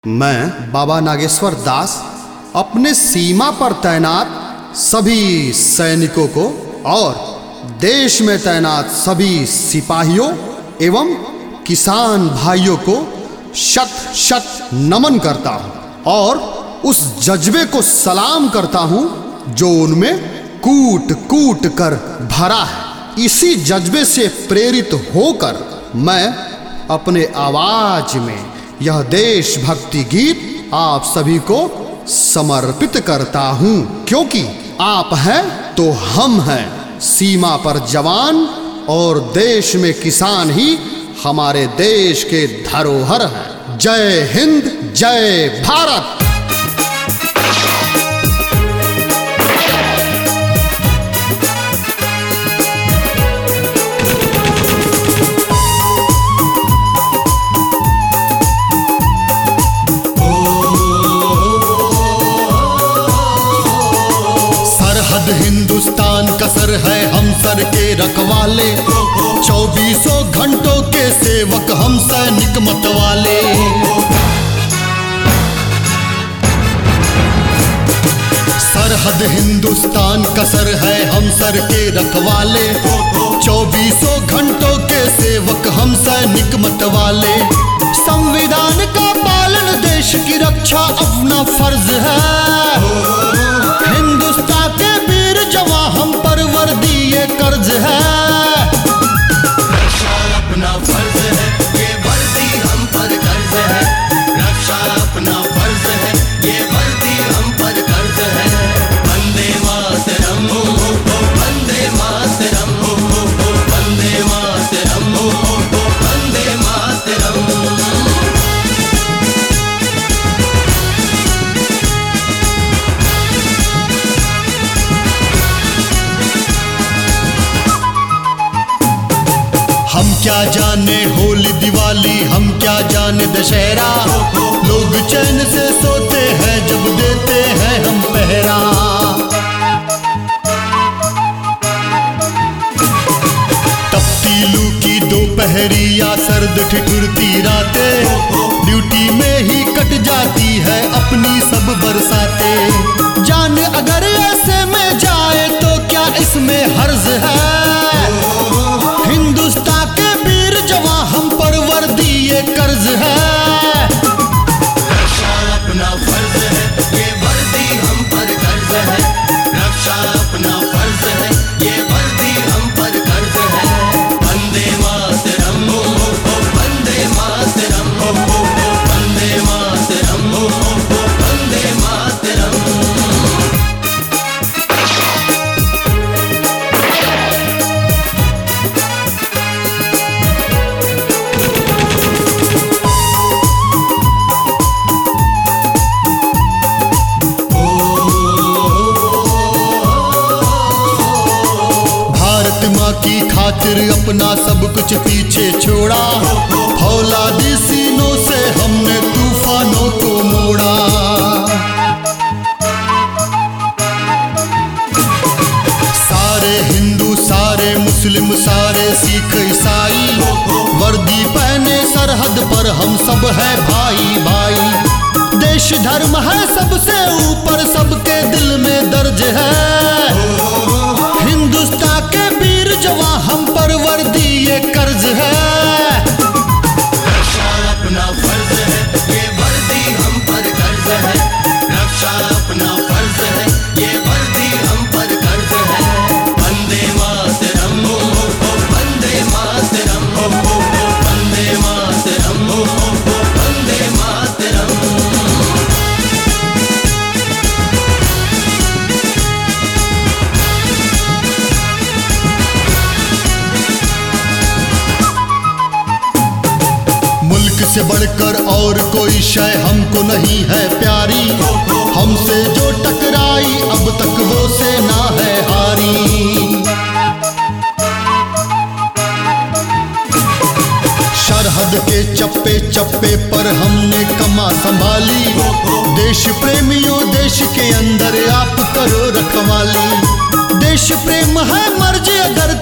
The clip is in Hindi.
मैं बाबा नागेश्वर दास अपने सीमा पर तैनात सभी सैनिकों को और देश में तैनात सभी सिपाहियों एवं किसान भाइयों को शत शत नमन करता हूँ और उस जज्बे को सलाम करता हूँ जो उनमें कूट कूट कर भरा है। इसी जज्बे से प्रेरित होकर मैं अपने आवाज में यह देशभक्ति गीत आप सभी को समर्पित करता हूँ, क्योंकि आप हैं तो हम हैं। सीमा पर जवान और देश में किसान ही हमारे देश के धरोहर हैं। जय हिंद, जय भारत। हिंदुस्तान का सर है हम सर के रखवाले, 24 घंटों के सेवक हम सैनिक मतवाले। सरहद हिंदुस्तान का सर है हम सर के रखवाले, 24 घंटों के सेवक हम सैनिक मतवाले। संविधान का पालन देश की रक्षा अपना फर्ज है। हिंदुस्तान के वीर जवां हम पर वर्दी ये कर्ज है। रक्षा अपना फर्ज है, ये वर्दी हम पर कर्ज है। रक्षा अपना फर्ज है, ये वर्दी हम पर कर्ज है। वंदे मातरम, वंदे मातरम, वंदे मातरम, वंदे मातरम। हम क्या जाने होली दिवाली, हम क्या जाने दशहरा। लोग चैन से सोते हैं जब देते हैं हम पहरा। तपती लू की दोपहरी या सर्द ठिठुरती रातें, ड्यूटी में ही कट जाती है अपनी सब बरसातें। जान अगर ऐसे में जाए तो क्या इसमें हर्ज है। हिंदुस्तान के वीर जवां हम पर वर्दी ये कर्ज है। रक्षा अपना फर्ज है, ये वर्दी हम पर कर्ज है। रक्षा अपना फर्ज है, ये वर्दी हम पर कर्ज है। वंदे मातरम, वंदे मातरम, वंदे मातरम, वंदे मातरम। की खातिर अपना सब कुछ पीछे छोड़ा, फौलादी सीनों से हमने तूफानों को मोड़ा। सारे हिंदू, सारे मुस्लिम, सारे सिख ईसाई, वर्दी पहने सरहद पर हम सब है भाई भाई। देश धर्म है सबसे ऊपर, सबके दिल में दर्ज है। हिंदुस्तान के वीर जवां हम पर वर्दी ये कर्ज है। रक्षा अपना फर्ज है, ये वर्दी हम पर कर्ज है। रक्षा अपना फर्ज है, ये वर्दी हम पर कर्ज है। वंदे मातरम, वंदे मातरम, वंदे मातरम, वंदे मातरम। से बढ़कर और कोई शय हमको नहीं है प्यारी। हमसे जो टकराई अब तक वो सेना है हारी। सरहद के चप्पे चप्पे पर हमने कमा संभाली। देश प्रेमियों देश के अंदर आप करो रखवाली। देश प्रेम है मर्ज अगर